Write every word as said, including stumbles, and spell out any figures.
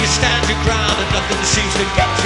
stand your ground and nothing seems to get